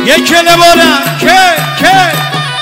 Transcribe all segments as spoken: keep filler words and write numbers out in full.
یک کله بارم که که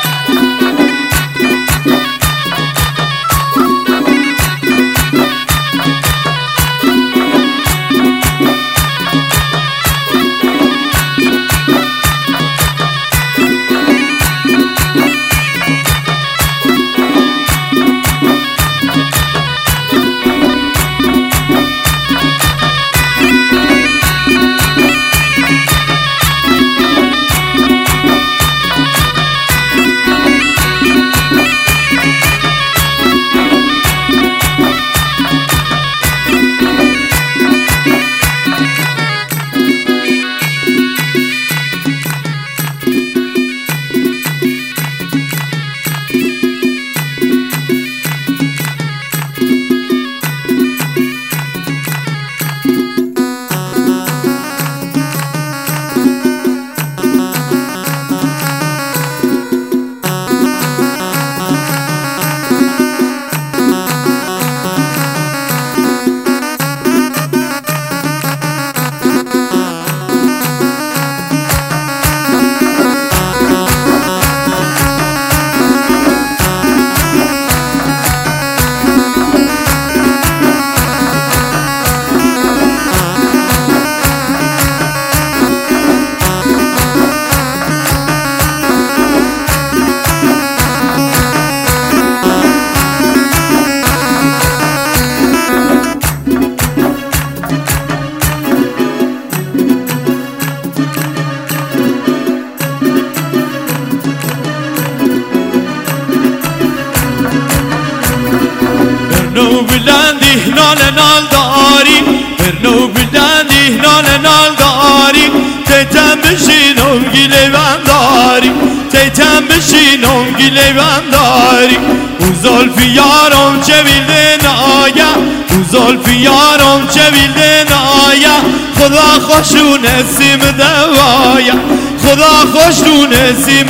برنو بلندی نال نال داری برنو بلندی نال نال داری تیتم بشینم گیله بنداری تیتم بشینم گیله بنداری او زلفی یارم چه بیلده نایا او زلفی یارم چه بیلده نایا خدا خوشو نسیم دوایا خدا خوشو نسیم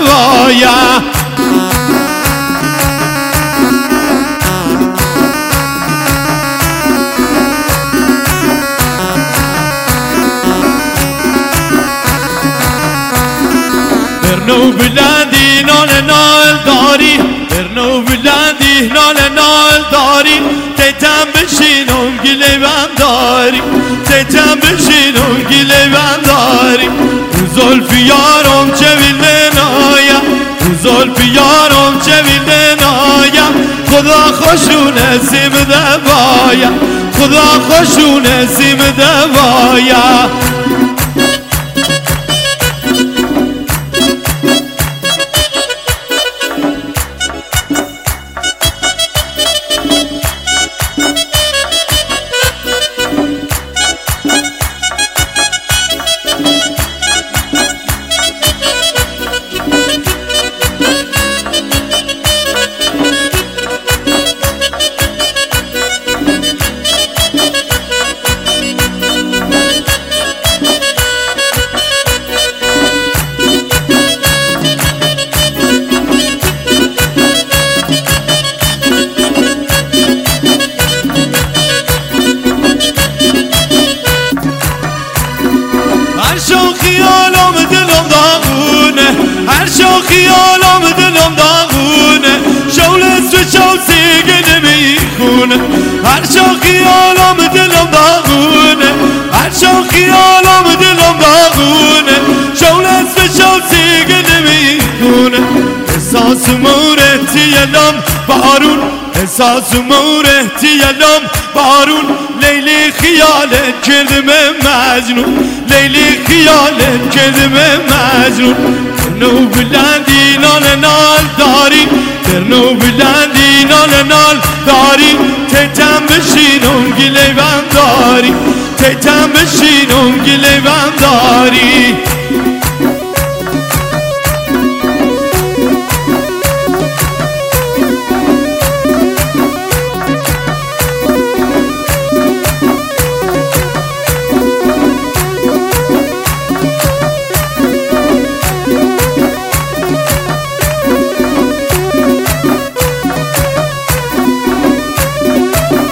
دوایا برنو بلندی نال نال داری برنو بلندی نال نال داری تیتم بشینم گیله بنداری تیتم بشینم گیله بنداری او زلفی یارم چه بیلده نایم او زلفی یارم چه بیلده نایم خدا خوشو نسیم دوایم خدا خوشو نسیم دوایم خیالم دلم داغونه هر شو خیالم دلم داغونه شول سوچو سیگه نمیخونه هر شو خیالم دلم داغونه هر شو خیالم دلم داغونه شول سوچو سیگه نمیخونه احساس مورتی الان بارون احساس مورتی الان بارون لیلی خیالت کردم مجنون لیلی خیالت کردم مجنون برنو بلندی نال نال داری برنو بلندی نال نال داری تیتم بشینم گیله بنداری تیتم بشینم گیله بنداری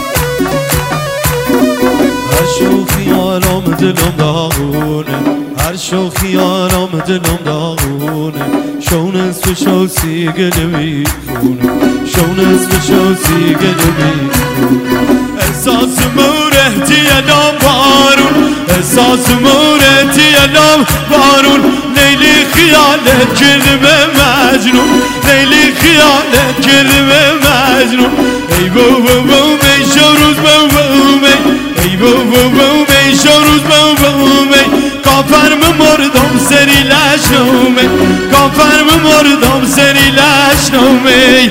دلم داغونه هر شو خیالم دلم داغونه شون اسم شو سیگل میخونه شون اسم شو سیگل میخونه احساس مورهتی الان بارون احساس مورهتی الان بارون لیلی خیالت کردم مجنون لیلی خیالت کردم مجنون ای بو بو بو می شروز بو بو می ای بو بو بو می شروز بو بو می کافرم مردم سری لشنومی کافرم مردم سری لشنومی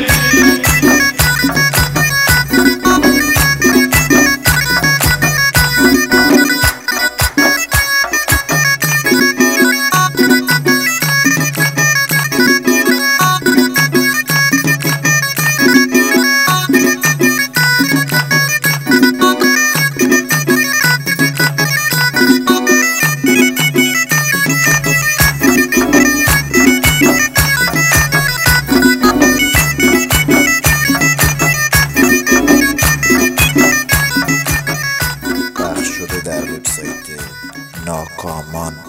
در وبسایت ناکامان